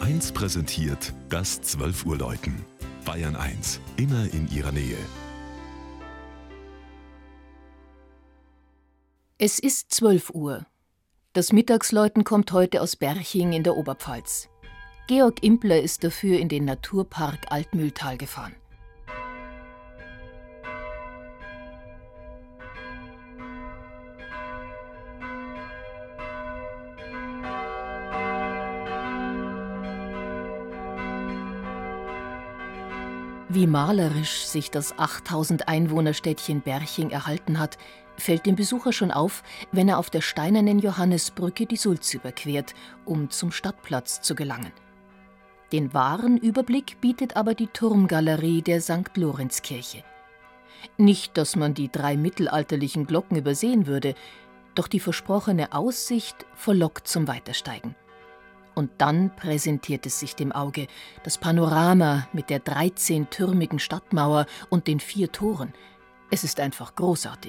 1 präsentiert das 12 Uhr Läuten. Bayern 1, immer in ihrer Nähe. Es ist 12 Uhr. Das Mittagsläuten kommt heute aus Berching in der Oberpfalz. Georg Impler ist dafür in den Naturpark Altmühltal gefahren. Wie malerisch sich das 8000 Einwohnerstädtchen Berching erhalten hat, fällt dem Besucher schon auf, wenn er auf der steinernen Johannisbrücke die Sulz überquert, um zum Stadtplatz zu gelangen. Den wahren Überblick bietet aber die Turmgalerie der St. Lorenzkirche. Nicht, dass man die 3 mittelalterlichen Glocken übersehen würde, doch die versprochene Aussicht verlockt zum Weitersteigen. Und dann präsentiert es sich dem Auge, das Panorama mit der 13-türmigen Stadtmauer und den 4 Toren. Es ist einfach großartig.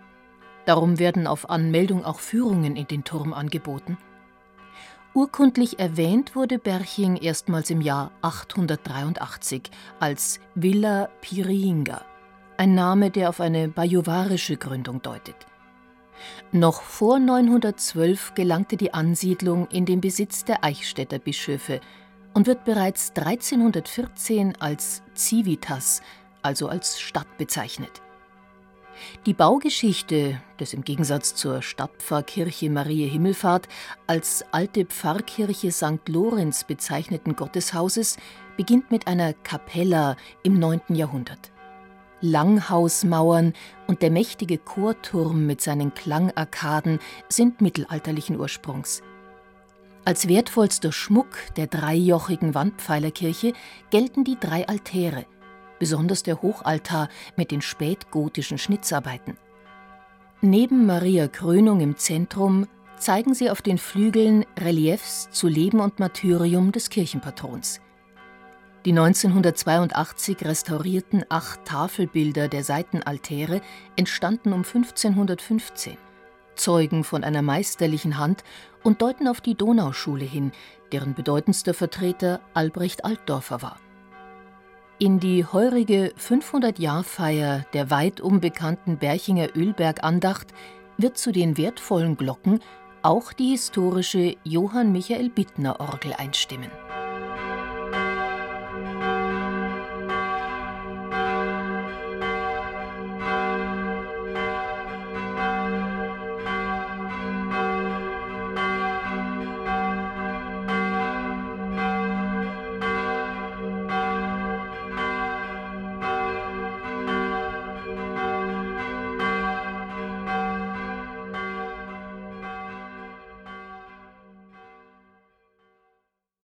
Darum werden auf Anmeldung auch Führungen in den Turm angeboten. Urkundlich erwähnt wurde Berching erstmals im Jahr 883 als Villa Piringa, ein Name, der auf eine bajuwarische Gründung deutet. Noch vor 912 gelangte die Ansiedlung in den Besitz der Eichstätter Bischöfe und wird bereits 1314 als Civitas, also als Stadt, bezeichnet. Die Baugeschichte des im Gegensatz zur Stadtpfarrkirche Mariä Himmelfahrt als alte Pfarrkirche St. Lorenz bezeichneten Gotteshauses beginnt mit einer Capella im 9. Jahrhundert. Langhausmauern und der mächtige Chorturm mit seinen Klangarkaden sind mittelalterlichen Ursprungs. Als wertvollster Schmuck der dreijochigen Wandpfeilerkirche gelten die 3 Altäre, besonders der Hochaltar mit den spätgotischen Schnitzarbeiten. Neben Maria Krönung im Zentrum zeigen sie auf den Flügeln Reliefs zu Leben und Martyrium des Kirchenpatrons. Die 1982 restaurierten 8 Tafelbilder der Seitenaltäre entstanden um 1515, zeugen von einer meisterlichen Hand und deuten auf die Donauschule hin, deren bedeutendster Vertreter Albrecht Altdorfer war. In die heurige 500-Jahr-Feier der weit unbekannten Berchinger Ölberg-Andacht wird zu den wertvollen Glocken auch die historische Johann Michael Bittner Orgel einstimmen.